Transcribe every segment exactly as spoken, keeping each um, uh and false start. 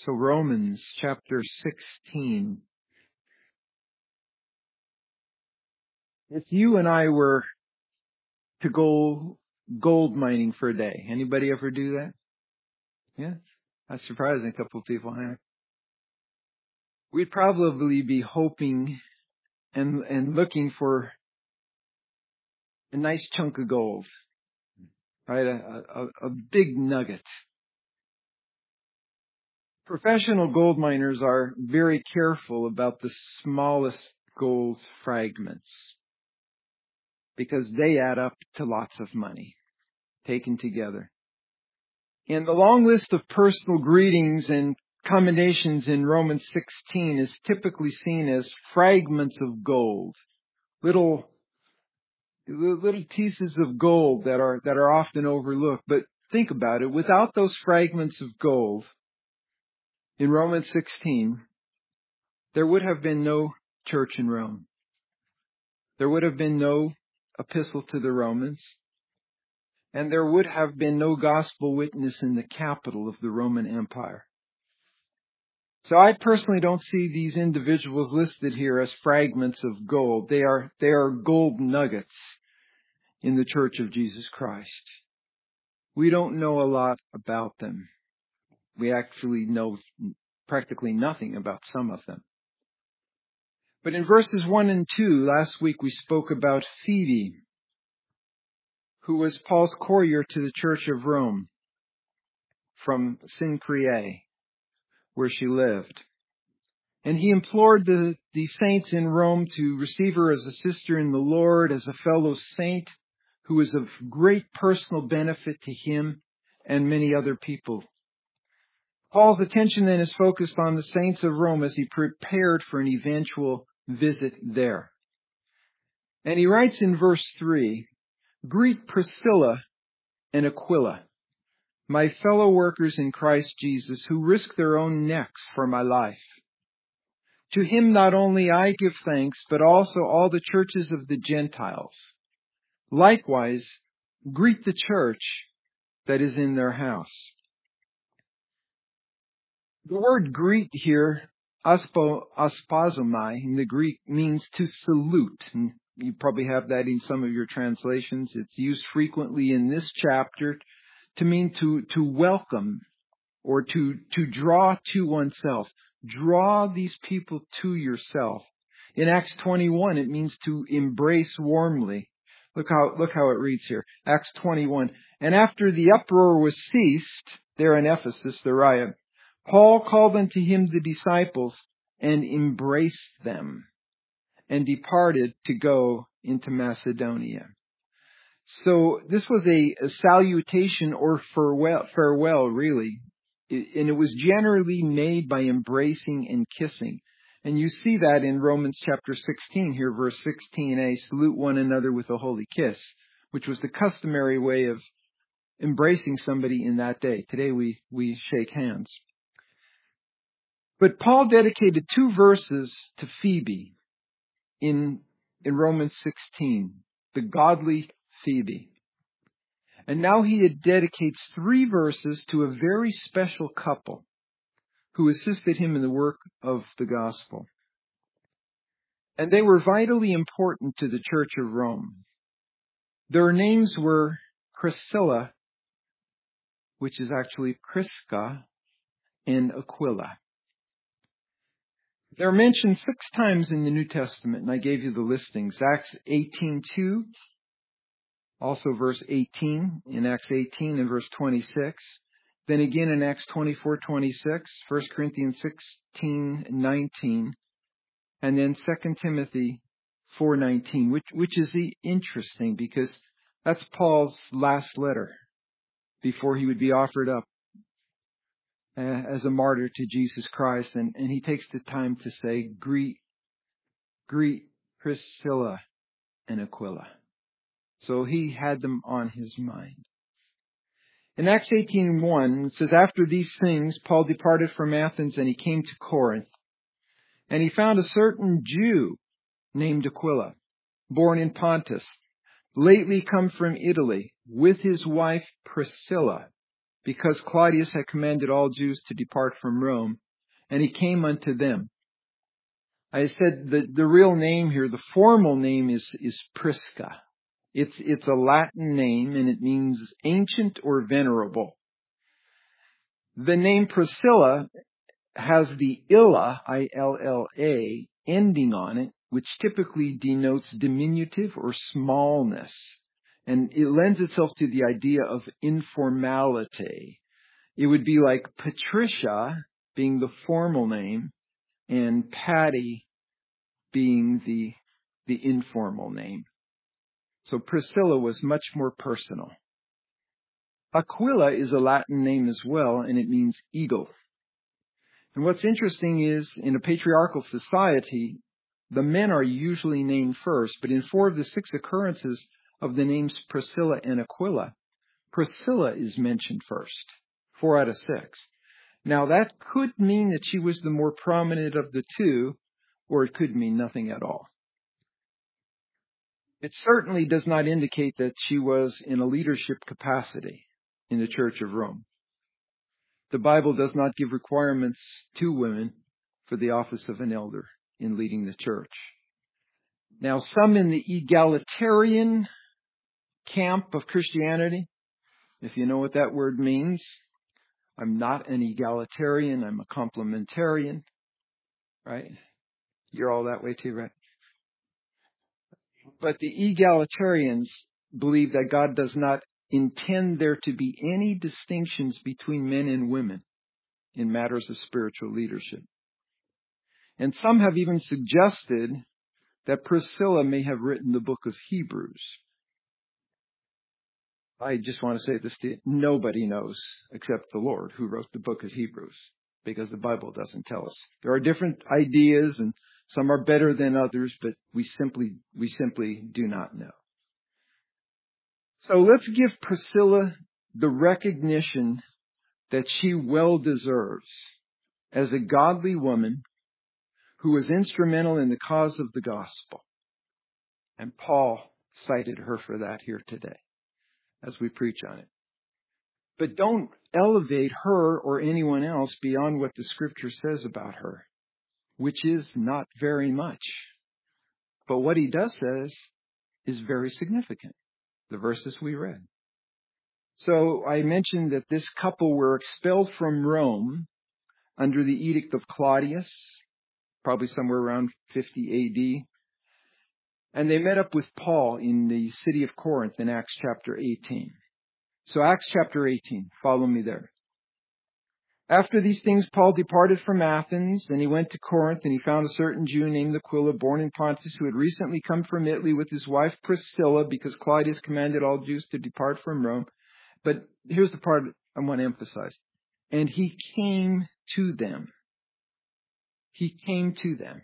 So Romans chapter sixteen. If you and I were to go gold mining for a day, anybody ever do that? Yeah, that's surprising. A couple of people have. We'd probably be hoping and and looking for a nice chunk of gold, right? A, a, a big nugget. Professional gold miners are very careful about the smallest gold fragments because they add up to lots of money taken together. And the long list of personal greetings and commendations in Romans sixteen is typically seen as fragments of gold, little little pieces of gold that are that are often overlooked. But think about it, without those fragments of gold in Romans sixteen, there would have been no church in Rome. There would have been no epistle to the Romans. And there would have been no gospel witness in the capital of the Roman Empire. So I personally don't see these individuals listed here as fragments of gold. They are, they are gold nuggets in the Church of Jesus Christ. We don't know a lot about them. We actually know practically nothing about some of them. But in verses one and two, last week we spoke about Phoebe, who was Paul's courier to the Church of Rome from Cenchreae, where she lived. And he implored the, the saints in Rome to receive her as a sister in the Lord, as a fellow saint who was of great personal benefit to him and many other people. Paul's attention then is focused on the saints of Rome as he prepared for an eventual visit there. And he writes in verse three, "Greet Priscilla and Aquila, my fellow workers in Christ Jesus, who risk their own necks for my life. To him not only I give thanks, but also all the churches of the Gentiles. Likewise, greet the church that is in their house." The word greet here, aspo, aspazomai, in the Greek means to salute. And you probably have that in some of your translations. It's used frequently in this chapter to mean to, to welcome or to, to draw to oneself. Draw these people to yourself. In Acts twenty-one, it means to embrace warmly. Look how, look how it reads here. Acts twenty-one. "And after the uproar was ceased," there in Ephesus, the riot, "Paul called unto him the disciples and embraced them and departed to go into Macedonia." So this was a, a salutation or farewell, farewell, really. And it was generally made by embracing and kissing. And you see that in Romans chapter sixteen here, verse sixteen a, "Salute one another with a holy kiss," which was the customary way of embracing somebody in that day. Today we, we shake hands. But Paul dedicated two verses to Phoebe in, in Romans sixteen, the godly Phoebe. And now he dedicates three verses to a very special couple who assisted him in the work of the gospel. And they were vitally important to the Church of Rome. Their names were Priscilla, which is actually Prisca, and Aquila. They're mentioned six times in the New Testament, and I gave you the listings. Acts eighteen two, also verse eighteen, in Acts eighteen and verse twenty-six. Then again in Acts twenty-four twenty-six, First Corinthians sixteen nineteen, and then Second Timothy four nineteen, which, which is interesting because that's Paul's last letter before he would be offered up uh, as a martyr to Jesus Christ. And, and he takes the time to say, greet, greet Priscilla and Aquila. So he had them on his mind. In Acts eighteen one, it says, "After these things, Paul departed from Athens and he came to Corinth. And he found a certain Jew named Aquila, born in Pontus, lately come from Italy, with his wife Priscilla, because Claudius had commanded all Jews to depart from Rome, and he came unto them. I said the, the real name here, the formal name is, is Prisca. It's, it's a Latin name, and it means ancient or venerable. The name Priscilla has the illa, I L L A, ending on it, which typically denotes diminutive or smallness. And it lends itself to the idea of informality. It would be like Patricia being the formal name and Patty being the, the informal name. So Priscilla was much more personal. Aquila is a Latin name as well, and it means eagle. And what's interesting is, in a patriarchal society, the men are usually named first, but in four of the six occurrences of the names Priscilla and Aquila, Priscilla is mentioned first. Four out of six. Now that could mean that she was the more prominent of the two, or it could mean nothing at all. It certainly does not indicate that she was in a leadership capacity in the Church of Rome. The Bible does not give requirements to women for the office of an elder in leading the church. Now, some in the egalitarian camp of Christianity, if you know what that word means, I'm not an egalitarian, I'm a complementarian, right? You're all that way too, right? But the egalitarians believe that God does not intend there to be any distinctions between men and women in matters of spiritual leadership. And some have even suggested that Priscilla may have written the book of Hebrews. I just want to say this to you. Nobody knows except the Lord who wrote the book of Hebrews, because the Bible doesn't tell us. There are different ideas, and some are better than others, but we simply, we simply do not know. So let's give Priscilla the recognition that she well deserves as a godly woman who was instrumental in the cause of the gospel. And Paul cited her for that here today as we preach on it. But don't elevate her or anyone else beyond what the Scripture says about her, which is not very much. But what he does says is very significant, the verses we read. So I mentioned that this couple were expelled from Rome under the edict of Claudius, probably somewhere around fifty A D. And they met up with Paul in the city of Corinth in Acts chapter eighteen. So Acts chapter eighteen, follow me there. After these things, Paul departed from Athens, and he went to Corinth, and he found a certain Jew named Aquila, born in Pontus, who had recently come from Italy with his wife Priscilla, because Claudius commanded all Jews to depart from Rome. But here's the part I want to emphasize. And he came to them. He came to them.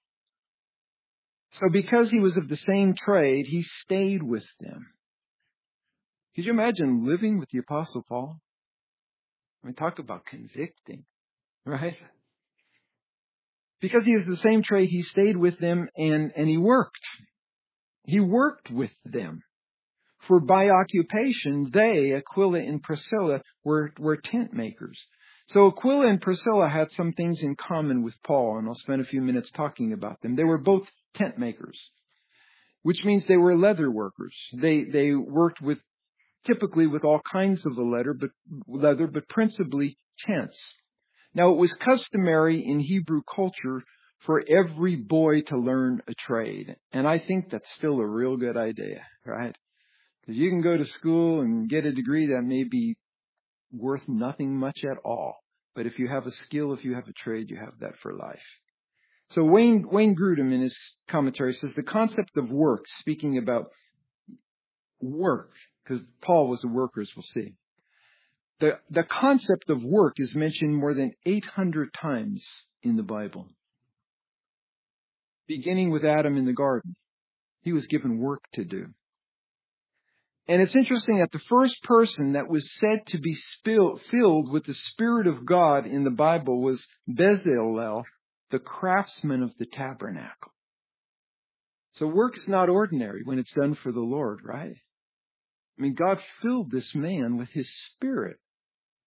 So because he was of the same trade, he stayed with them. Could you imagine living with the Apostle Paul? I mean, talk about convicting, right? Because he was the same trade, he stayed with them and, and he worked. He worked with them. For by occupation, they, Aquila and Priscilla, were, were tent makers. So Aquila and Priscilla had some things in common with Paul, and I'll spend a few minutes talking about them. They were both tent makers, which means they were leather workers. They, they worked with, typically with all kinds of the leather, but, leather, but principally tents. Now, it was customary in Hebrew culture for every boy to learn a trade. And I think that's still a real good idea, right? Because you can go to school and get a degree that may be worth nothing much at all. But if you have a skill, if you have a trade, you have that for life. So Wayne, Wayne Grudem in his commentary says the concept of work, speaking about work, because Paul was a worker, as we'll see. The, the concept of work is mentioned more than eight hundred times in the Bible. Beginning with Adam in the garden. He was given work to do. And it's interesting that the first person that was said to be spill, filled with the Spirit of God in the Bible was Bezalel, the craftsman of the tabernacle. So work is not ordinary when it's done for the Lord, right? I mean, God filled this man with His Spirit.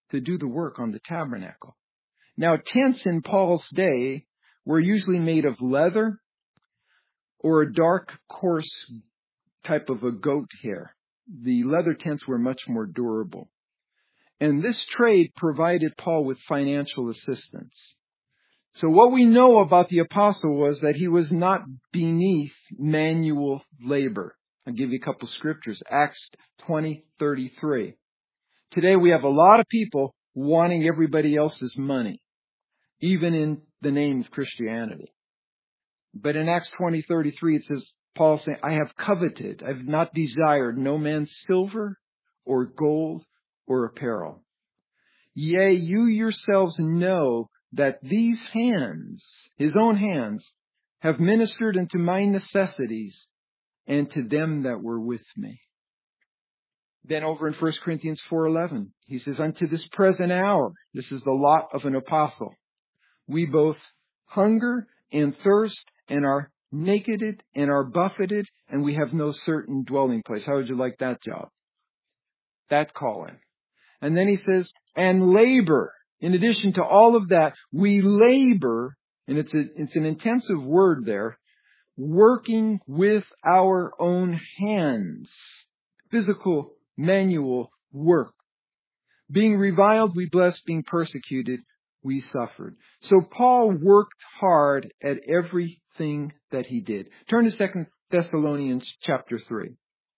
to do the work on the tabernacle. Now, tents in Paul's day were usually made of leather or a dark, coarse type of a goat hair. The leather tents were much more durable. And this trade provided Paul with financial assistance. So what we know about the apostle was that he was not beneath manual labor. I'll give you a couple scriptures. Acts twenty thirty-three. Today we have a lot of people wanting everybody else's money, even in the name of Christianity. But in Acts twenty thirty-three, it says, Paul saying, I have coveted, I have not desired no man's silver or gold or apparel. Yea, you yourselves know that these hands, his own hands, have ministered unto my necessities and to them that were with me. Then over in First Corinthians four eleven, he says, unto this present hour, this is the lot of an apostle, we both hunger and thirst and are nakeded and are buffeted and we have no certain dwelling place. How would you like that job? That calling. And then he says, and labor. In addition to all of that, we labor, and it's a, it's an intensive word there, working with our own hands. Physical, manual work. Being reviled, we blessed. Being persecuted, we suffered. So Paul worked hard at everything that he did. Turn to Second Thessalonians chapter three.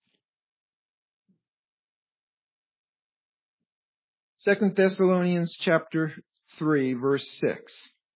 Second Thessalonians chapter three, verse six.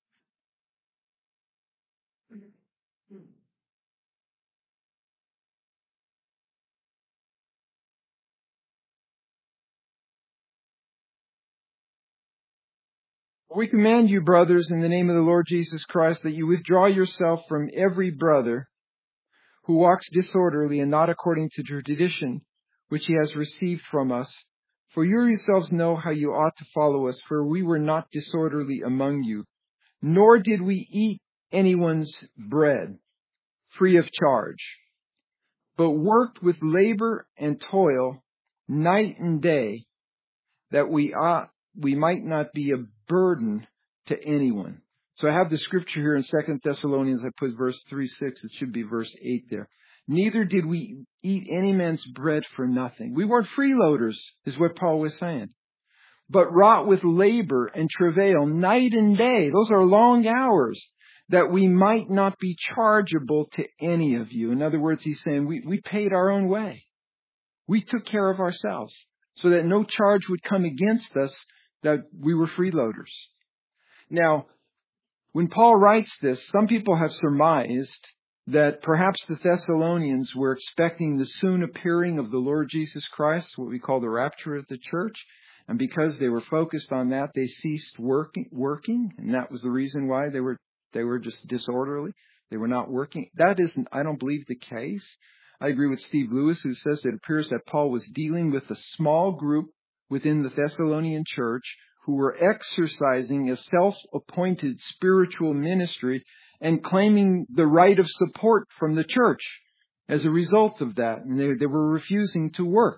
We command you, brothers, in the name of the Lord Jesus Christ, that you withdraw yourself from every brother who walks disorderly and not according to tradition which he has received from us. For you yourselves know how you ought to follow us, for we were not disorderly among you, nor did we eat anyone's bread free of charge, but worked with labor and toil night and day, that we ought, we might not be a burden to anyone. So I have the scripture here in Second Thessalonians. I put verse three six. It should be verse eight there. Neither did we eat any man's bread for nothing. We weren't freeloaders, is what Paul was saying. But wrought with labor and travail night and day. Those are long hours, that we might not be chargeable to any of you. In other words, he's saying we, we paid our own way. We took care of ourselves so that no charge would come against us that we were freeloaders. Now, when Paul writes this, some people have surmised that perhaps the Thessalonians were expecting the soon appearing of the Lord Jesus Christ, what we call the rapture of the church. And because they were focused on that, they ceased working, working. And that was the reason why they were, they were just disorderly. They were not working. That isn't, I don't believe, the case. I agree with Steve Lewis, who says it appears that Paul was dealing with a small group within the Thessalonian church who were exercising a self-appointed spiritual ministry and claiming the right of support from the church as a result of that. And they, they were refusing to work.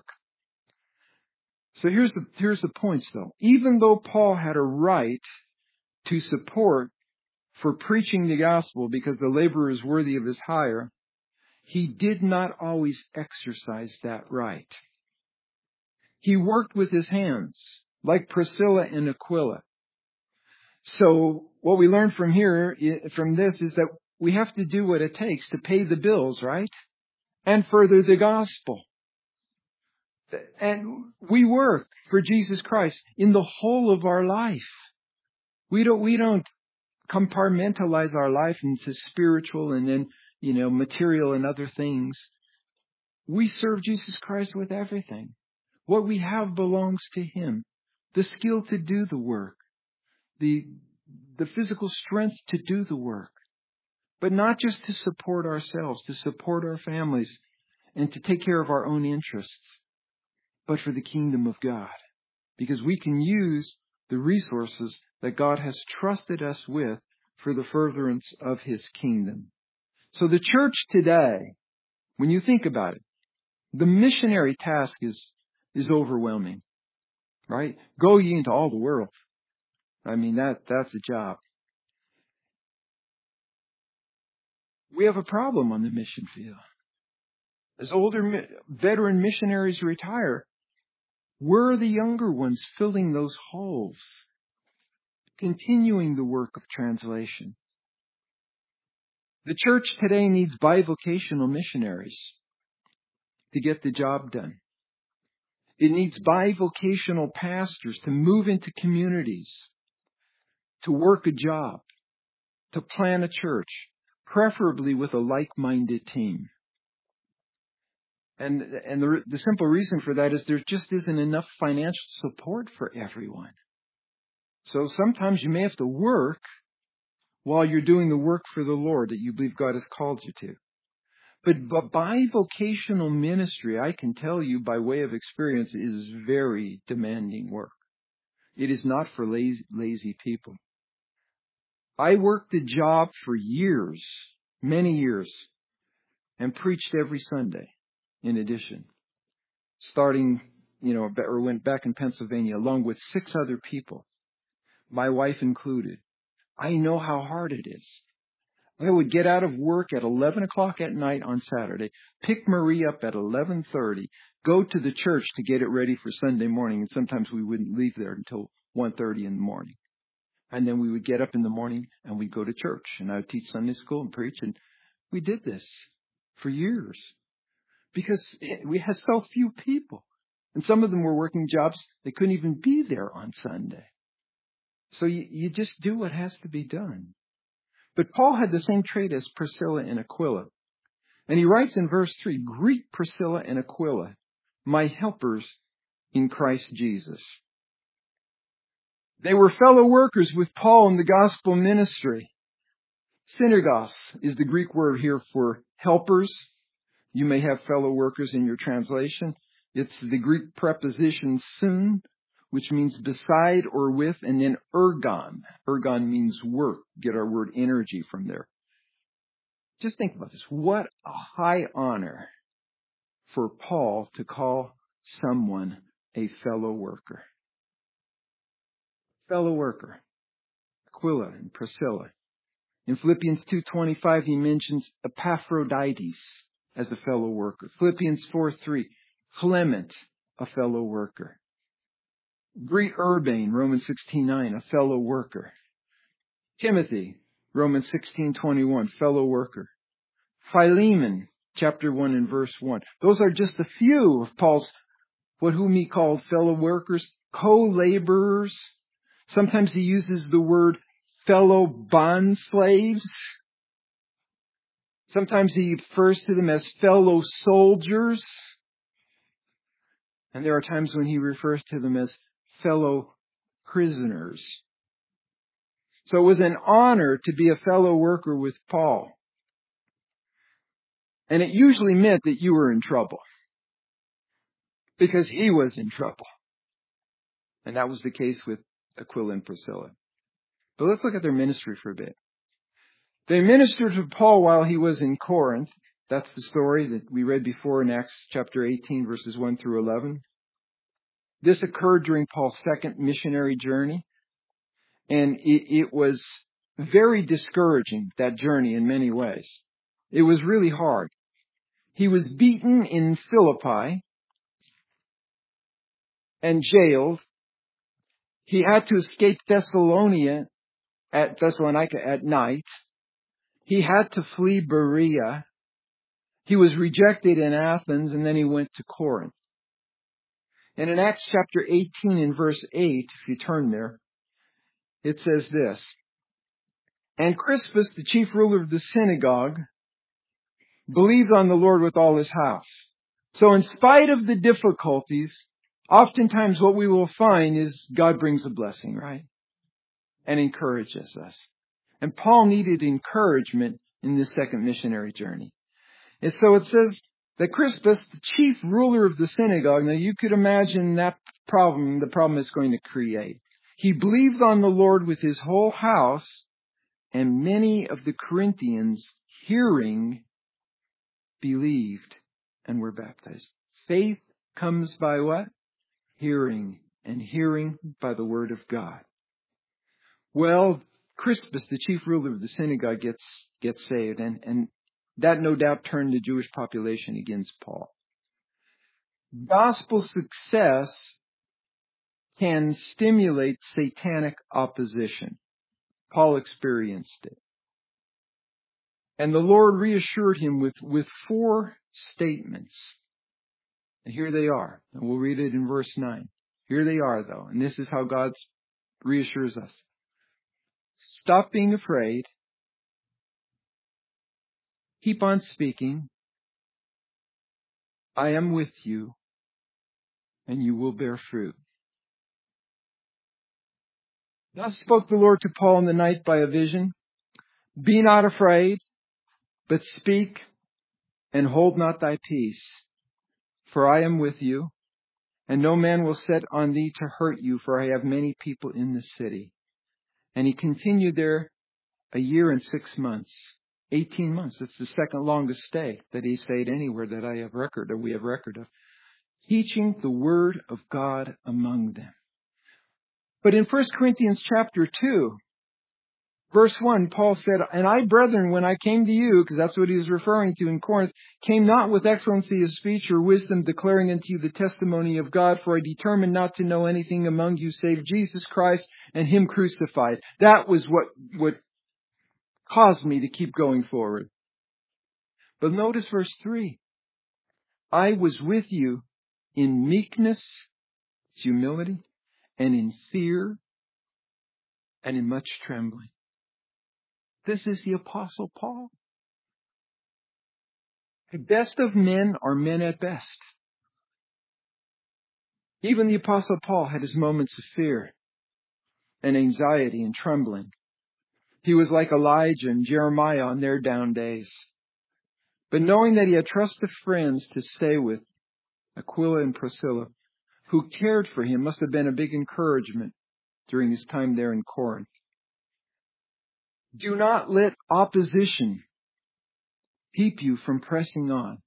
So here's the, here's the points, though. Even though Paul had a right to support for preaching the gospel because the laborer is worthy of his hire, he did not always exercise that right. He worked with his hands, like Priscilla and Aquila. So what we learn from here, from this, is that we have to do what it takes to pay the bills, right? And further the gospel. And we work for Jesus Christ in the whole of our life. We don't, we don't compartmentalize our life into spiritual and then, you know, material and other things. We serve Jesus Christ with everything. What we have belongs to Him. The skill to do the work. The, the physical strength to do the work. But not just to support ourselves, to support our families, and to take care of our own interests, but for the kingdom of God. Because we can use the resources that God has trusted us with for the furtherance of His kingdom. So the church today, when you think about it, the missionary task is, is overwhelming. right? Go ye into all the world. I mean, that that's a job. We have a problem on the mission field. As older veteran missionaries retire, we're the younger ones filling those holes, continuing the work of translation. The church today needs bivocational missionaries to get the job done. It needs bivocational pastors to move into communities, to work a job, to plan a church, preferably with a like-minded team. And, and the, the simple reason for that is there just isn't enough financial support for everyone. So sometimes you may have to work while you're doing the work for the Lord that you believe God has called you to. But, but bivocational ministry, I can tell you by way of experience, is very demanding work. It is not for lazy, lazy people. I worked a job for years, many years, and preached every Sunday in addition. Starting, you know, or went back in Pennsylvania along with six other people, my wife included. I know how hard it is. I would get out of work at eleven o'clock at night on Saturday, pick Marie up at eleven thirty, go to the church to get it ready for Sunday morning, and sometimes we wouldn't leave there until one thirty in the morning. And then we would get up in the morning and we'd go to church, and I would teach Sunday school and preach, and we did this for years because we had so few people. And some of them were working jobs, they couldn't even be there on Sunday. So you, you just do what has to be done. But Paul had the same trait as Priscilla and Aquila. And he writes in verse three, greet Priscilla and Aquila, my helpers in Christ Jesus. They were fellow workers with Paul in the gospel ministry. Synergos is the Greek word here for helpers. You may have fellow workers in your translation. It's the Greek preposition sun, which means beside or with, and then ergon. Ergon means work. Get our word energy from there. Just think about this. What a high honor for Paul to call someone a fellow worker. Fellow worker. Aquila and Priscilla. In Philippians two twenty-five, he mentions Epaphroditus as a fellow worker. Philippians four three, Clement, a fellow worker. Greet Urbane, Romans sixteen nine, a fellow worker. Timothy, Romans sixteen twenty-one, fellow worker. Philemon, chapter one and verse one. Those are just a few of Paul's, what whom he called fellow workers, co-laborers. Sometimes he uses the word fellow bond slaves. Sometimes he refers to them as fellow soldiers. And there are times when he refers to them as fellow prisoners. So it was an honor to be a fellow worker with Paul. And it usually meant that you were in trouble. Because he was in trouble. And that was the case with Aquila and Priscilla. But let's look at their ministry for a bit. They ministered to Paul while he was in Corinth. That's the story that we read before in Acts chapter eighteen, verses one through eleven. This occurred during Paul's second missionary journey. And it, it was very discouraging, that journey, in many ways. It was really hard. He was beaten in Philippi and jailed. He had to escape Thessalonica at Thessalonica at night. He had to flee Berea. He was rejected in Athens, and then he went to Corinth. And in Acts chapter eighteen in verse eight, if you turn there, it says this, and Crispus, the chief ruler of the synagogue, believed on the Lord with all his house. So in spite of the difficulties, oftentimes what we will find is God brings a blessing, right? And encourages us. And Paul needed encouragement in this second missionary journey. And so it says that Crispus, the chief ruler of the synagogue, now you could imagine that problem, the problem it's going to create. He believed on the Lord with his whole house, and many of the Corinthians, hearing, believed and were baptized. Faith comes by what? Hearing, and hearing by the word of God. Well, Crispus, the chief ruler of the synagogue, gets gets saved, and, and that no doubt turned the Jewish population against Paul. Gospel success can stimulate satanic opposition. Paul experienced it. And the Lord reassured him with, with four statements. And here they are. And we'll read it in verse nine. Here they are, though. And this is how God reassures us. Stop being afraid. Keep on speaking. I am with you, and you will bear fruit. Thus spoke the Lord to Paul in the night by a vision. Be not afraid, but speak, and hold not thy peace. For I am with you, and no man will set on thee to hurt you, for I have many people in the city. And he continued there a year and six months. Eighteen months. That's the second longest stay that he stayed anywhere that I have record, or we have record of. Teaching the word of God among them. But in First Corinthians chapter two, verse one, Paul said, and I, brethren, when I came to you, because that's what he was referring to in Corinth, came not with excellency of speech or wisdom, declaring unto you the testimony of God, for I determined not to know anything among you save Jesus Christ and him crucified. That was what, what caused me to keep going forward. But notice verse three. I was with you in meekness, it's humility, and in fear, and in much trembling. This is the Apostle Paul. The best of men are men at best. Even the Apostle Paul had his moments of fear and anxiety and trembling. He was like Elijah and Jeremiah on their down days. But knowing that he had trusted friends to stay with, Aquila and Priscilla, who cared for him, must have been a big encouragement during his time there in Corinth. Do not let opposition keep you from pressing on.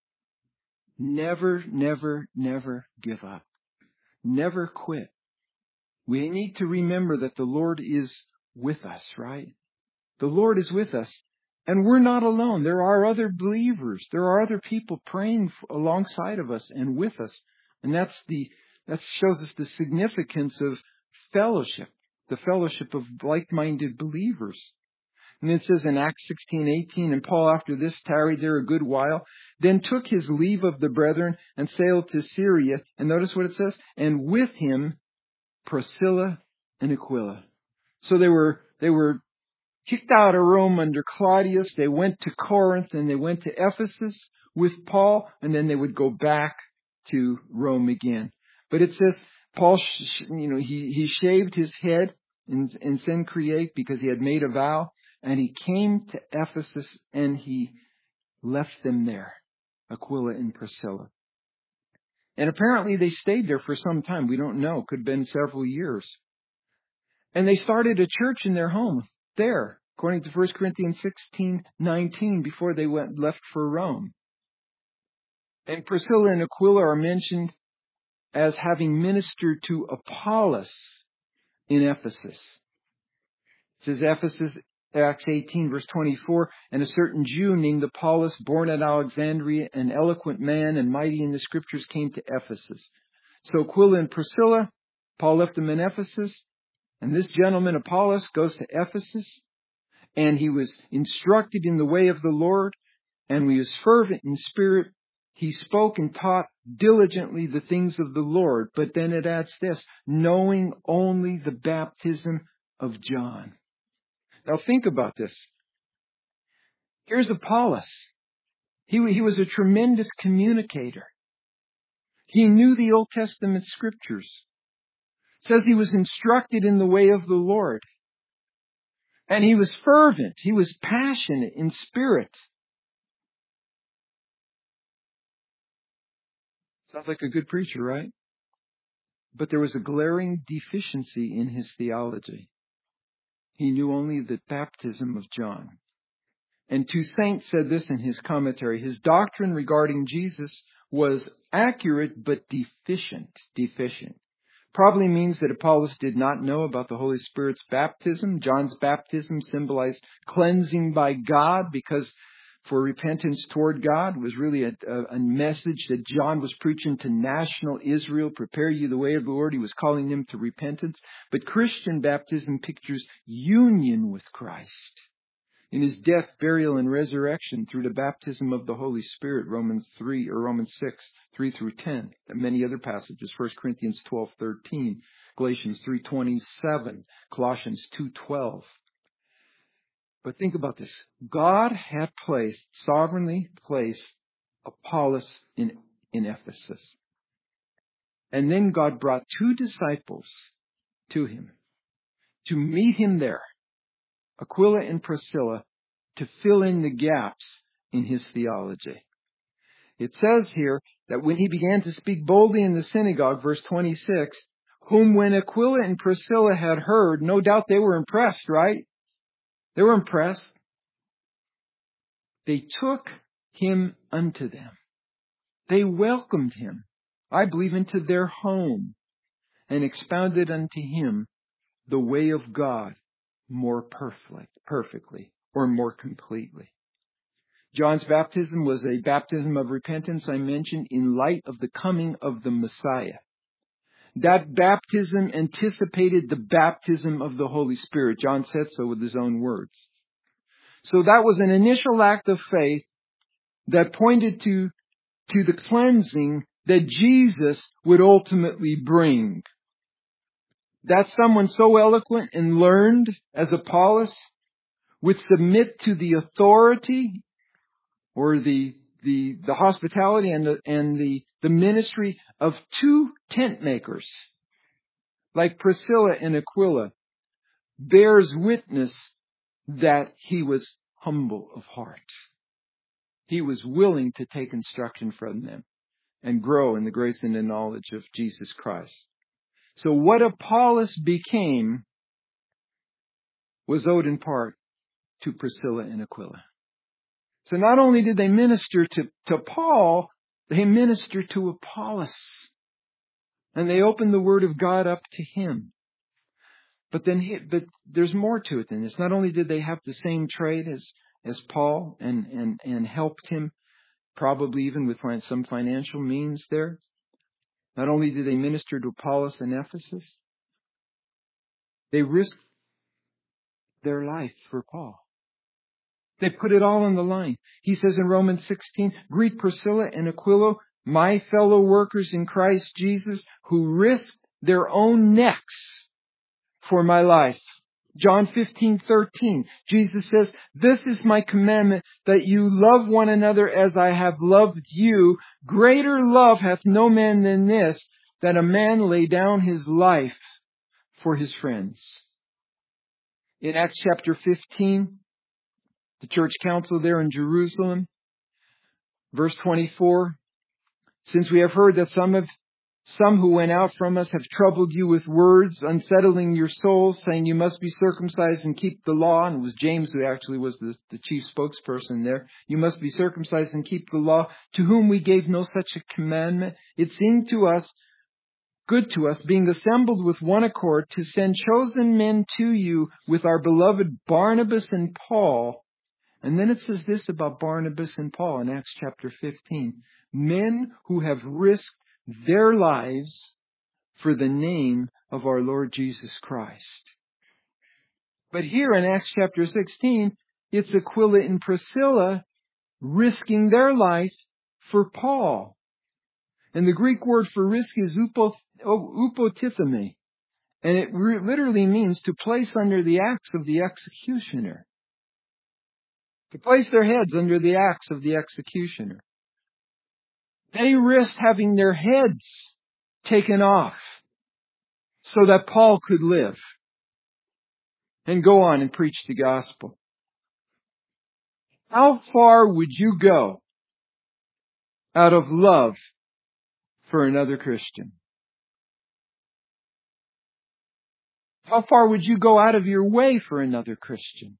Never, never, never give up. Never quit. We need to remember that the Lord is with us, right? The Lord is with us. And we're not alone. There are other believers. There are other people praying alongside of us and with us. And that's the, that shows us the significance of fellowship, the fellowship of like-minded believers. And it says in Acts sixteen eighteen, and Paul after this tarried there a good while, then took his leave of the brethren and sailed to Syria. And notice what it says, and with him Priscilla and Aquila. So they were, they were kicked out of Rome under Claudius. They went to Corinth and they went to Ephesus with Paul, and then they would go back to Rome again. But it says Paul, you know, he, he shaved his head in, in Cenchreae because he had made a vow, and he came to Ephesus and he left them there, Aquila and Priscilla. And apparently they stayed there for some time. We don't know. Could have been several years. And they started a church in their home there, according to First Corinthians sixteen nineteen, before they went left for Rome. And Priscilla and Aquila are mentioned as having ministered to Apollos in Ephesus. It says Ephesus, Acts eighteen, verse twenty-four, and a certain Jew named Apollos, born at Alexandria, an eloquent man and mighty in the scriptures, came to Ephesus. So Aquila and Priscilla, Paul left them in Ephesus, and this gentleman Apollos goes to Ephesus, and he was instructed in the way of the Lord, and he was fervent in spirit. He spoke and taught diligently the things of the Lord. But then it adds this, knowing only the baptism of John. Now think about this. Here's Apollos. He, he was a tremendous communicator. He knew the Old Testament scriptures. It says he was instructed in the way of the Lord. And he was fervent. He was passionate in spirit. Sounds like a good preacher, right? But there was a glaring deficiency in his theology. He knew only the baptism of John. And Toussaint said this in his commentary. His doctrine regarding Jesus was accurate but deficient. Deficient. probably means that Apollos did not know about the Holy Spirit's baptism. John's baptism symbolized cleansing by God, because for repentance toward God was really a, a, a message that John was preaching to national Israel. Prepare you the way of the Lord. He was calling them to repentance. But Christian baptism pictures union with Christ in his death, burial, and resurrection through the baptism of the Holy Spirit, Romans three or Romans six, three through ten, and many other passages, First Corinthians twelve, thirteen, Galatians three, twenty-seven, Colossians two, twelve. But think about this. God had placed, sovereignly placed Apollos in, in Ephesus. And then God brought two disciples to him to meet him there, Aquila and Priscilla, to fill in the gaps in his theology. It says here that when he began to speak boldly in the synagogue, verse twenty-six, whom when Aquila and Priscilla had heard, no doubt they were impressed, right? They were impressed. They took him unto them. They welcomed him, I believe, into their home, and expounded unto him the way of God more perfect, perfectly, or more completely. John's baptism was a baptism of repentance, I mentioned, in light of the coming of the Messiah. That baptism anticipated the baptism of the Holy Spirit. John said so with his own words. So that was an initial act of faith that pointed to, to the cleansing that Jesus would ultimately bring. That someone so eloquent and learned as Apollos would submit to the authority or the the the hospitality and the and the, the ministry of two tent makers like Priscilla and Aquila bears witness that he was humble of heart. He was willing to take instruction from them and grow in the grace and the knowledge of Jesus Christ. So what Apollos became was owed in part to Priscilla and Aquila. So not only did they minister to, to Paul, they ministered to Apollos. And they opened the Word of God up to him. But then, he, but there's more to it than this. Not only did they have the same trade as, as Paul and, and, and helped him, probably even with some financial means there. Not only did they minister to Apollos in Ephesus, they risked their life for Paul. They put it all on the line. He says in Romans sixteen, greet Priscilla and Aquila, my fellow workers in Christ Jesus, who risked their own necks for my life. John fifteen, thirteen, Jesus says, this is my commandment, that you love one another as I have loved you. Greater love hath no man than this, that a man lay down his life for his friends. In Acts chapter fifteen, the church council there in Jerusalem, verse twenty-four, since we have heard that some of some who went out from us have troubled you with words, unsettling your souls, saying you must be circumcised and keep the law. And it was James who actually was the, the chief spokesperson there. You must be circumcised and keep the law, to whom we gave no such a commandment. It seemed to us, good to us, being assembled with one accord, to send chosen men to you with our beloved Barnabas and Paul. And then it says this about Barnabas and Paul in Acts chapter fifteen. Men who have risked their lives for the name of our Lord Jesus Christ. But here in Acts chapter sixteen, it's Aquila and Priscilla risking their life for Paul. And the Greek word for risk is upotithemi. And it re- literally means to place under the axe of the executioner. To place their heads under the axe of the executioner. They risked having their heads taken off so that Paul could live and go on and preach the gospel. How far would you go out of love for another Christian? How far would you go out of your way for another Christian?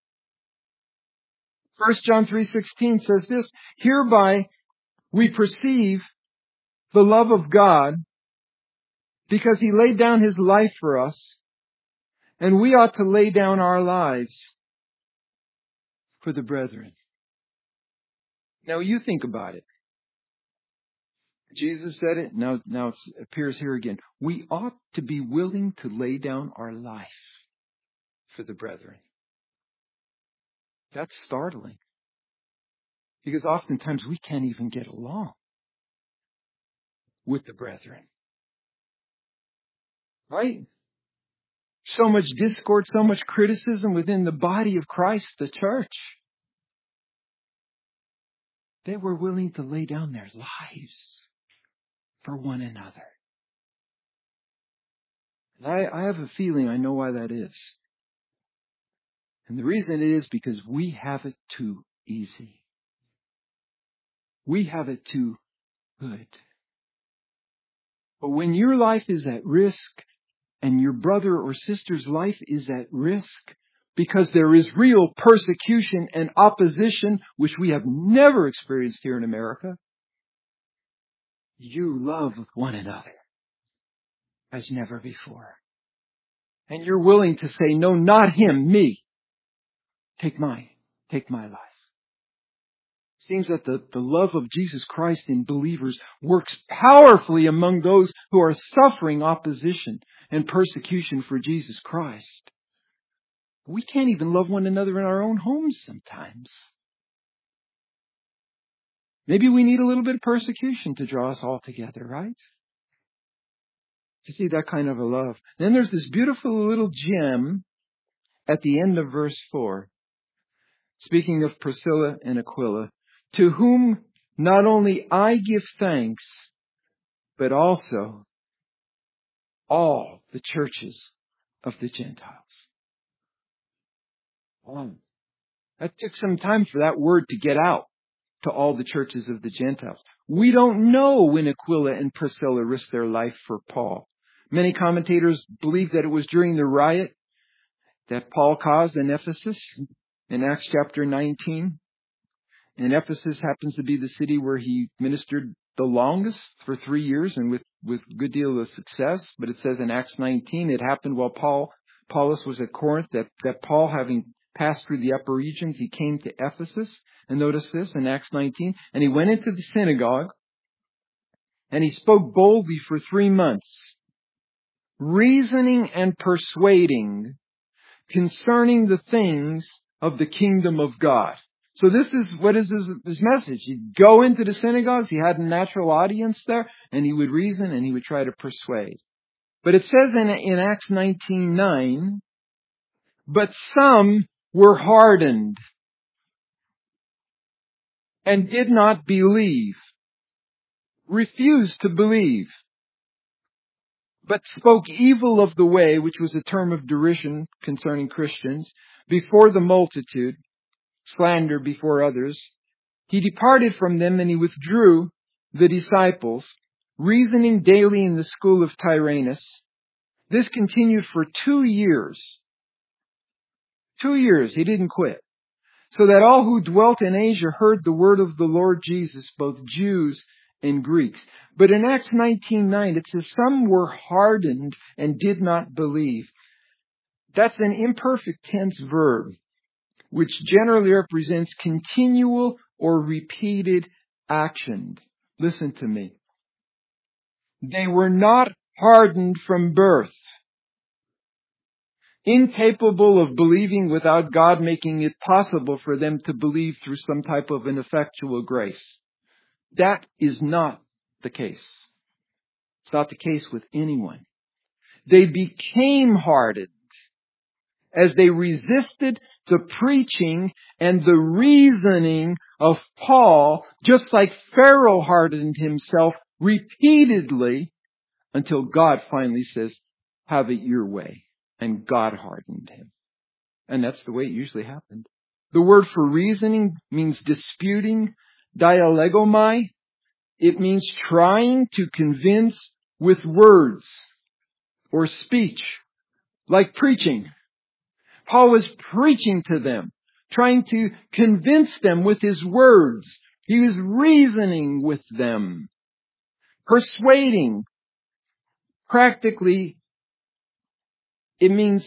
First John three sixteen says this, hereby we perceive the love of God because He laid down His life for us, and we ought to lay down our lives for the brethren. Now you think about it. Jesus said it. Now, now it appears here again. We ought to be willing to lay down our life for the brethren. That's startling. Because oftentimes we can't even get along with the brethren. Right? So much discord, so much criticism within the body of Christ, the church. They were willing to lay down their lives for one another. And I, I have a feeling I know why that is. And the reason it is because we have it too easy. We have it too good. But when your life is at risk, and your brother or sister's life is at risk, because there is real persecution and opposition, which we have never experienced here in America, you love one another as never before. And you're willing to say, no, not him, me. Take mine. Take my life. Seems that the, the love of Jesus Christ in believers works powerfully among those who are suffering opposition and persecution for Jesus Christ. We can't even love one another in our own homes sometimes. Maybe we need a little bit of persecution to draw us all together, right? To see that kind of a love. Then there's this beautiful little gem at the end of verse four. Speaking of Priscilla and Aquila, to whom not only I give thanks, but also all the churches of the Gentiles. Wow. That took some time for that word to get out to all the churches of the Gentiles. We don't know when Aquila and Priscilla risked their life for Paul. Many commentators believe that it was during the riot that Paul caused in Ephesus in Acts chapter nineteen. And Ephesus happens to be the city where he ministered the longest for three years and with, with a good deal of success. But it says in Acts nineteen, it happened while Paul, Paulus was at Corinth, that, that Paul, having passed through the upper regions, he came to Ephesus. And notice this in Acts nineteen. And he went into the synagogue and he spoke boldly for three months, reasoning and persuading concerning the things of the kingdom of God. So this is, what is his, his message? He'd go into the synagogues, he had a natural audience there, and he would reason and he would try to persuade. But it says in, in Acts nineteen nine, but some were hardened and did not believe, refused to believe, but spoke evil of the way, which was a term of derision concerning Christians, before the multitude, slander before others. He departed from them and he withdrew the disciples, reasoning daily in the school of Tyrannus. This continued for two years. Two years, he didn't quit. So that all who dwelt in Asia heard the word of the Lord Jesus, both Jews and Greeks. But in Acts nineteen nine, it says, some were hardened and did not believe. That's an imperfect tense verb, which generally represents continual or repeated action. Listen to me. They were not hardened from birth, incapable of believing without God making it possible for them to believe through some type of an effectual grace. That is not the case. It's not the case with anyone. They became hardened as they resisted the preaching and the reasoning of Paul, just like Pharaoh hardened himself repeatedly until God finally says, have it your way. And God hardened him. And that's the way it usually happened. The word for reasoning means disputing, dialegomai. It means trying to convince with words or speech, like preaching. Paul was preaching to them, trying to convince them with his words. He was reasoning with them, persuading. Practically, it means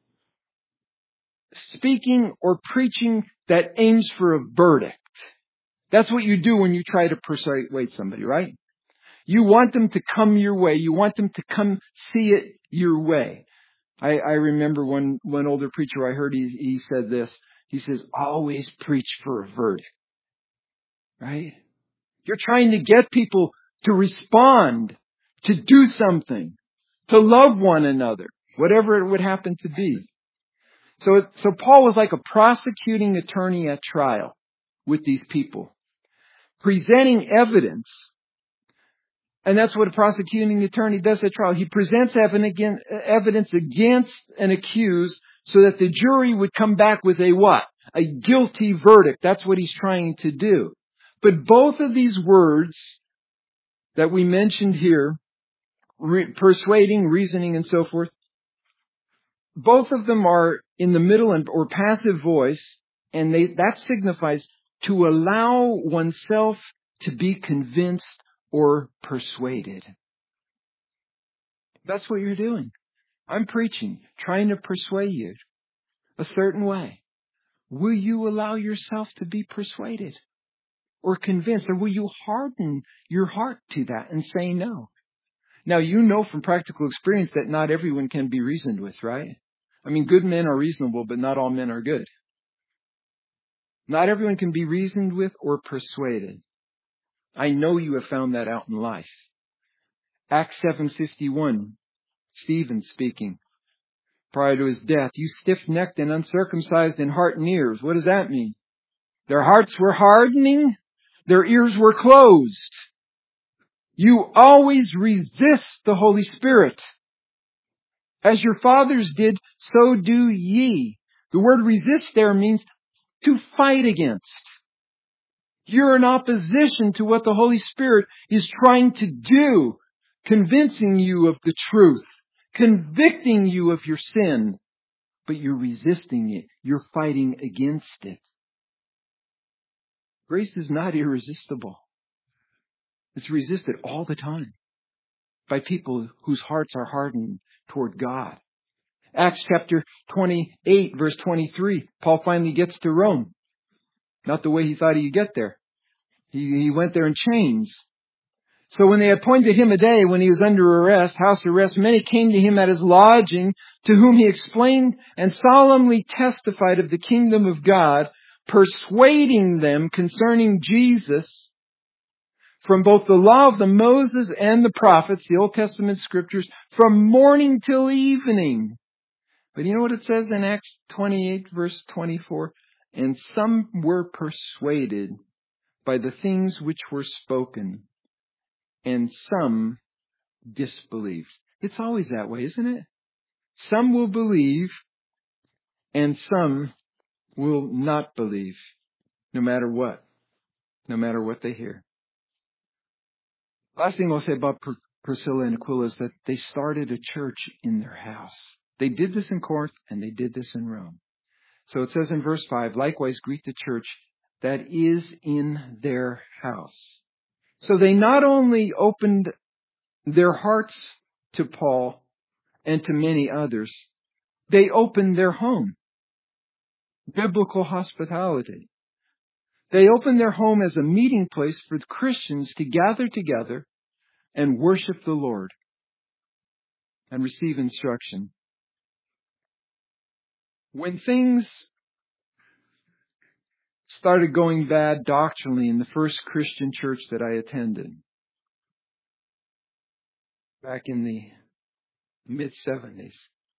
speaking or preaching that aims for a verdict. That's what you do when you try to persuade somebody, right? You want them to come your way. You want them to come see it your way. I, I remember one, one older preacher I heard, he, he said this. He says, always preach for a verdict. Right? You're trying to get people to respond, to do something, to love one another, whatever it would happen to be. So, so Paul was like a prosecuting attorney at trial with these people, presenting evidence. And that's what a prosecuting attorney does at trial. He presents evidence against an accused so that the jury would come back with a what? A guilty verdict. That's what he's trying to do. But both of these words that we mentioned here, re- persuading, reasoning, and so forth, both of them are in the middle and or passive voice, and they, that signifies to allow oneself to be convinced or persuaded. That's what you're doing. I'm preaching, trying to persuade you a certain way. Will you allow yourself to be persuaded or convinced? Or will you harden your heart to that and say no? Now, you know from practical experience that not everyone can be reasoned with, right? I mean, good men are reasonable, but not all men are good. Not everyone can be reasoned with or persuaded. I know you have found that out in life. Acts seven fifty-one, Stephen speaking prior to his death. You stiff-necked and uncircumcised in heart and ears. What does that mean? Their hearts were hardening. Their ears were closed. You always resist the Holy Spirit. As your fathers did, so do ye. The word resist there means to fight against. You're in opposition to what the Holy Spirit is trying to do, convincing you of the truth, convicting you of your sin, but you're resisting it. You're fighting against it. Grace is not irresistible. It's resisted all the time by people whose hearts are hardened toward God. Acts chapter twenty-eight, verse twenty-three, Paul finally gets to Rome. Not the way he thought he'd get there. He, he went there in chains. So when they appointed him a day when he was under arrest, house arrest, many came to him at his lodging, to whom he explained and solemnly testified of the kingdom of God, persuading them concerning Jesus from both the law of the Moses and the prophets, the Old Testament scriptures, from morning till evening. But you know what it says in Acts twenty-eight, verse twenty-four? And some were persuaded by the things which were spoken, and some disbelieved. It's always that way, isn't it? Some will believe, and some will not believe, no matter what, no matter what they hear. Last thing I'll say about Priscilla and Aquila is that they started a church in their house. They did this in Corinth, and they did this in Rome. So it says in verse five, likewise greet the church that is in their house. So they not only opened their hearts to Paul and to many others, they opened their home. Biblical hospitality. They opened their home as a meeting place for Christians to gather together and worship the Lord and receive instruction. When things started going bad doctrinally in the first Christian church that I attended, back in the mid-seventies,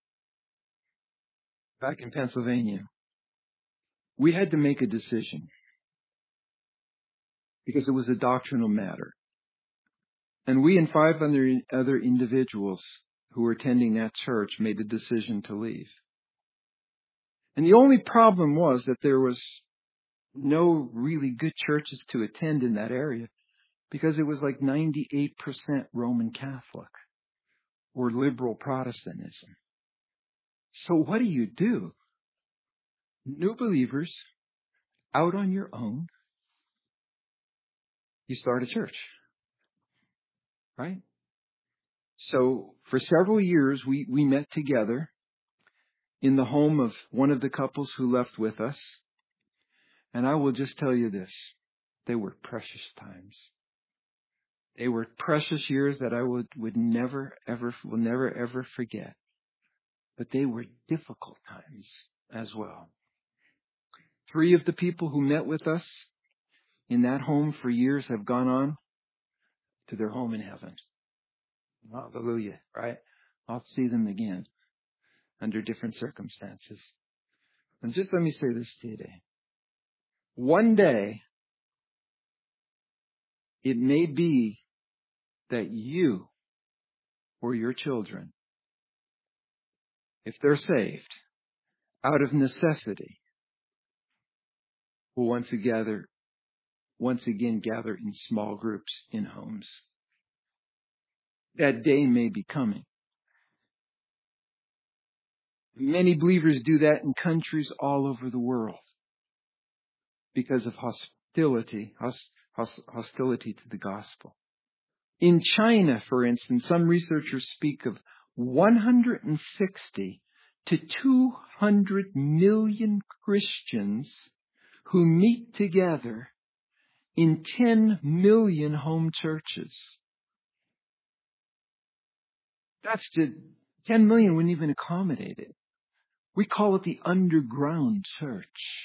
back in Pennsylvania, we had to make a decision because it was a doctrinal matter. And we and five other, other individuals who were attending that church made the decision to leave. And the only problem was that there was no really good churches to attend in that area because it was like ninety-eight percent Roman Catholic or liberal Protestantism. So what do you do? New believers, out on your own, you start a church, right? So for several years, we, we met together in the home of one of the couples who left with us. And I will just tell you this. They were precious times. They were precious years that I would, would never, ever, will never, ever forget. But they were difficult times as well. Three of the people who met with us in that home for years have gone on to their home in heaven. Hallelujah, right? I'll see them again under different circumstances. And just let me say this to you today. One day, it may be that you or your children, if they're saved, out of necessity, will once again gather, once again gather in small groups in homes. That day may be coming. Many believers do that in countries all over the world because of hostility, host, host, hostility to the gospel. In China, for instance, some researchers speak of one hundred sixty to two hundred million Christians who meet together in ten million home churches. That's to, ten million wouldn't even accommodate it. We call it the underground church.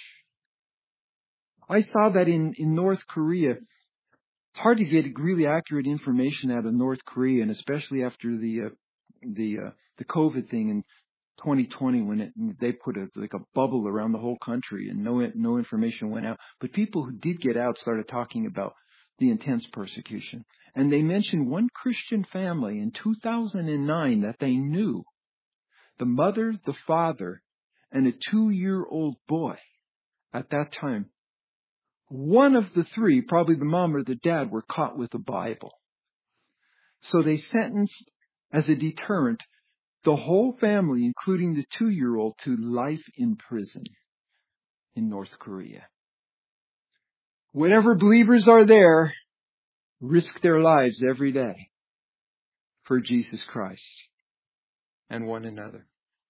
I saw that in, in North Korea. It's hard to get really accurate information out of North Korea, and especially after the uh, the uh, the COVID thing in twenty twenty, when it, they put a, like a bubble around the whole country and no no information went out. But people who did get out started talking about the intense persecution, and they mentioned one Christian family in two thousand nine that they knew, the mother, the father, and a two-year-old boy at that time. One of the three, probably the mom or the dad, were caught with a Bible. So they sentenced, as a deterrent, the whole family, including the two-year-old, to life in prison in North Korea. Whatever believers are there, risk their lives every day for Jesus Christ and one another.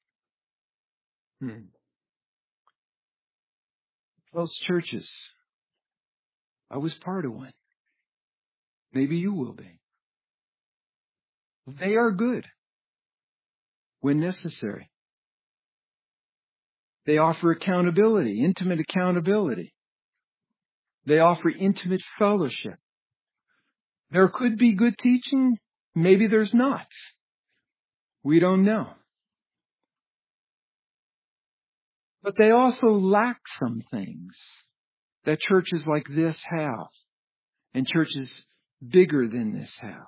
Hmm. Those churches, I was part of one. Maybe you will be. They are good when necessary. They offer accountability, intimate accountability. They offer intimate fellowship. There could be good teaching. Maybe there's not. We don't know. But they also lack some things that churches like this have, and churches bigger than this have.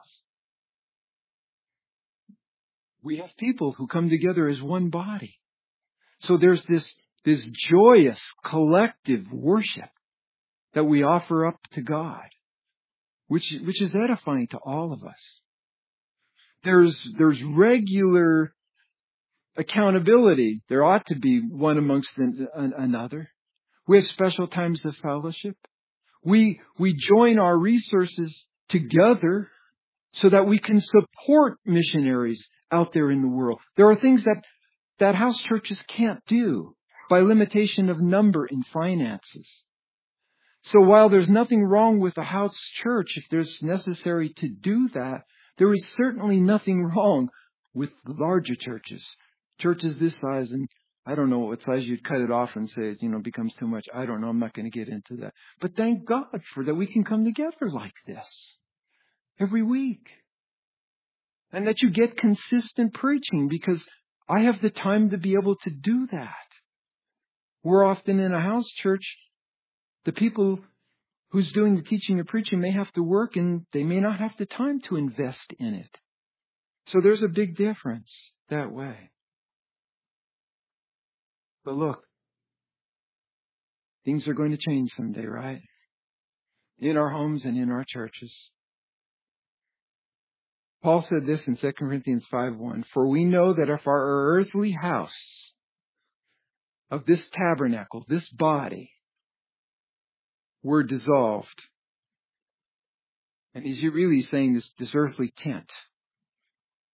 We have people who come together as one body. So there's this, this joyous collective worship that we offer up to God, which, which is edifying to all of us. There's, there's regular accountability. There ought to be one amongst an, an, another. We have special times of fellowship. We, we join our resources together so that we can support missionaries out there in the world. There are things that, that house churches can't do by limitation of number and finances. So while there's nothing wrong with a house church, if there's necessary to do that, there is certainly nothing wrong with the larger churches. Churches this size, and I don't know what size you'd cut it off and say, you know, becomes too much. I don't know. I'm not going to get into that. But thank God for that we can come together like this every week. And that you get consistent preaching, because I have the time to be able to do that. We're often in a house church. The people who's doing the teaching or preaching may have to work, and they may not have the time to invest in it. So there's a big difference that way. But look, things are going to change someday, right? In our homes and in our churches. Paul said this in Second Corinthians five one, "For we know that if our earthly house of this tabernacle, this body, were dissolved," and he's really saying this, this earthly tent,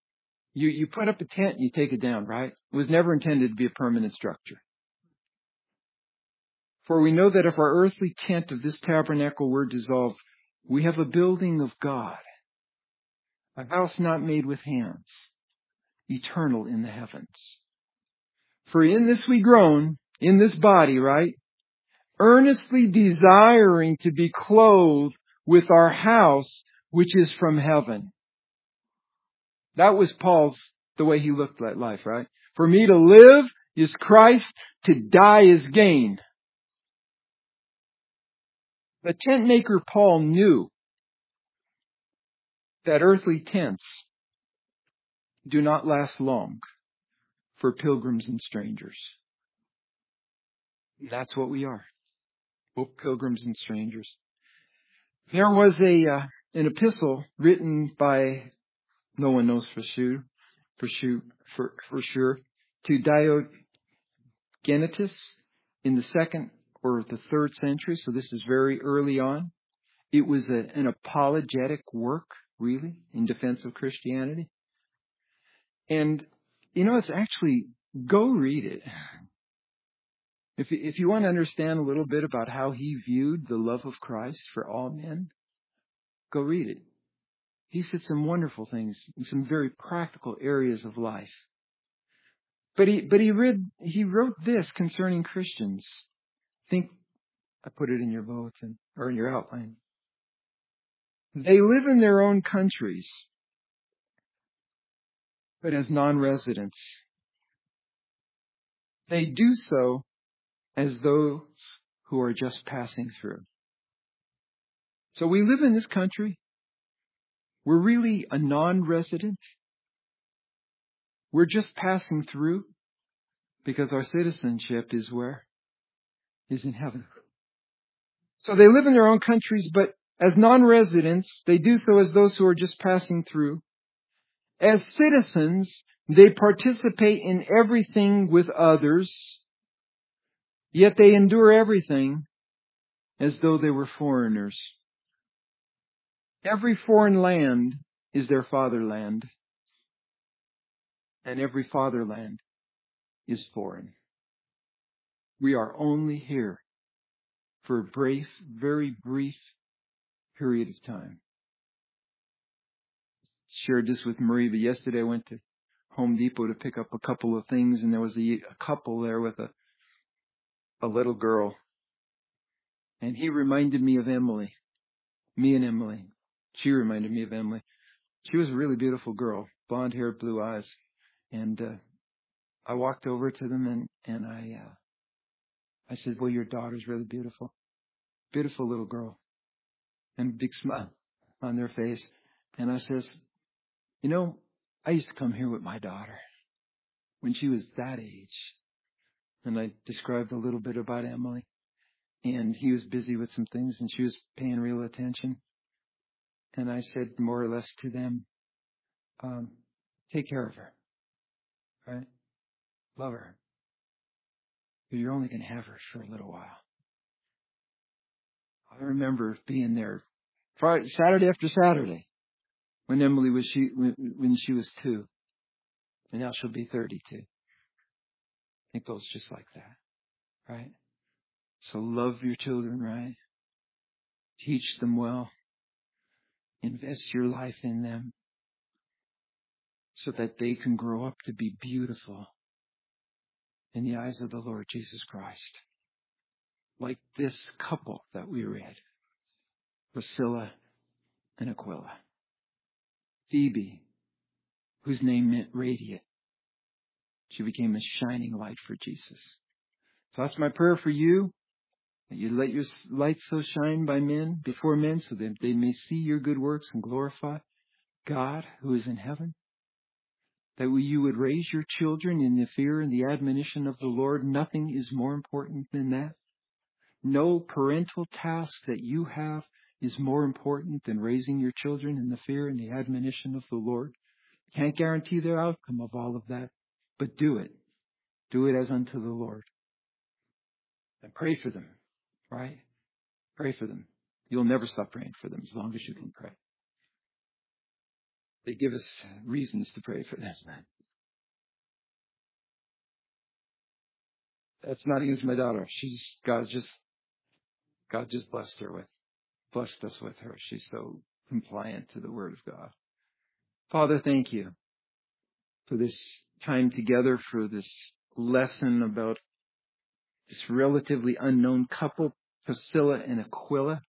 You, you put up a tent and you take it down, right? It was never intended to be a permanent structure. For we know that if our earthly tent of this tabernacle were dissolved, we have a building of God, a house not made with hands, eternal in the heavens. For in this we groan, in this body, right? Earnestly desiring to be clothed with our house, which is from heaven. That was Paul's, the way he looked at life, right? For me to live is Christ, to die is gain. The tent maker Paul knew that earthly tents do not last long for pilgrims and strangers. That's what we are. Both pilgrims and strangers. There was a uh, an epistle written by, no one knows for sure, for sure, for, for sure, to Diogenetus in the second or the third century. So this is very early on. It was a, an apologetic work, really, in defense of Christianity. And, you know, it's actually, go read it. If, if you want to understand a little bit about how he viewed the love of Christ for all men, go read it. He said some wonderful things in some very practical areas of life. But he, but he read, he wrote this concerning Christians. Think, I put it in your bulletin or in your outline. They live in their own countries, but as non-residents. They do so as those who are just passing through. So we live in this country. We're really a non-resident. We're just passing through because our citizenship is where? Is in heaven. So they live in their own countries, but as non-residents, they do so as those who are just passing through. As citizens, they participate in everything with others, yet they endure everything as though they were foreigners. Every foreign land is their fatherland, and every fatherland is foreign. We are only here for a brief, very brief period of time. Shared this with Marie, but yesterday I went to Home Depot to pick up a couple of things, and there was a, a couple there with a, a little girl. And he reminded me of Emily. Me and Emily. She reminded me of Emily. She was a really beautiful girl, blonde hair, blue eyes. And uh, I walked over to them and, and I uh, I said, well, your daughter's really beautiful. Beautiful little girl. And a big smile on their face. And I says, you know, I used to come here with my daughter when she was that age. And I described a little bit about Emily. And he was busy with some things and she was paying real attention. And I said more or less to them, um, take care of her. Right? Love her. But you're only going to have her for a little while. I remember being there Friday, Saturday after Saturday when Emily was she when, when she was two. And now she'll be thirty-two. It goes just like that. Right? So love your children, right? Teach them well. Invest your life in them so that they can grow up to be beautiful in the eyes of the Lord Jesus Christ. Like this couple that we read. Priscilla and Aquila. Phoebe, whose name meant radiant. She became a shining light for Jesus. So that's my prayer for you. That you let your light so shine by men, before men, so that they may see your good works and glorify God who is in heaven. That you would raise your children in the fear and the admonition of the Lord. Nothing is more important than that. No parental task that you have is more important than raising your children in the fear and the admonition of the Lord. Can't guarantee the outcome of all of that, but do it. Do it as unto the Lord. And pray for them, right? Pray for them. You'll never stop praying for them as long as you can pray. They give us reasons to pray for them. That's not against my daughter. She's God just God just blessed her with blessed us with her. She's so compliant to the Word of God. Father, thank you for this time together, for this lesson about this relatively unknown couple, Priscilla and Aquila,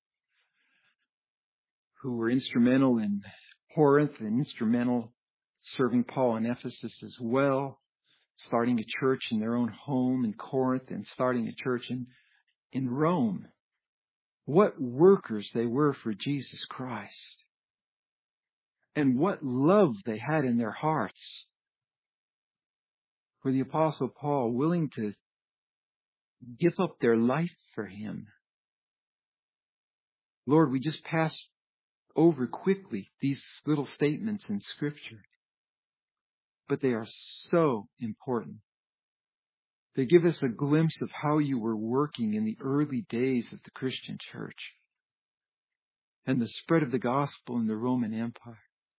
who were instrumental in Corinth and instrumental serving Paul in Ephesus as well, starting a church in their own home in Corinth and starting a church in, in Rome. What workers they were for Jesus Christ. And what love they had in their hearts for the Apostle Paul, willing to give up their life for him. Lord, we just passed over quickly these little statements in Scripture, but they are so important. They give us a glimpse of how you were working in the early days of the Christian church and the spread of the gospel in the Roman Empire.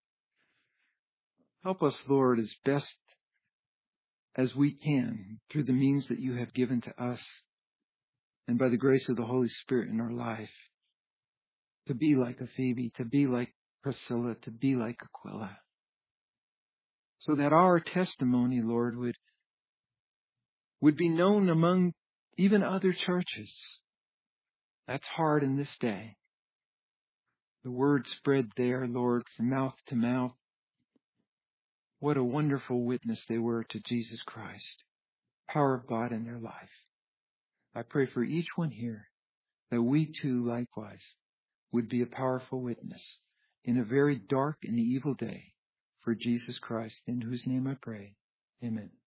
Help us, Lord, as best as we can through the means that you have given to us and by the grace of the Holy Spirit in our life, to be like a Phoebe, to be like Priscilla, to be like Aquila, so that our testimony, Lord, would, would be known among even other churches. That's hard in this day. The word spread there, Lord, from mouth to mouth. What a wonderful witness they were to Jesus Christ. Power of God in their life. I pray for each one here that we too likewise would be a powerful witness in a very dark and evil day for Jesus Christ, in whose name I pray. Amen.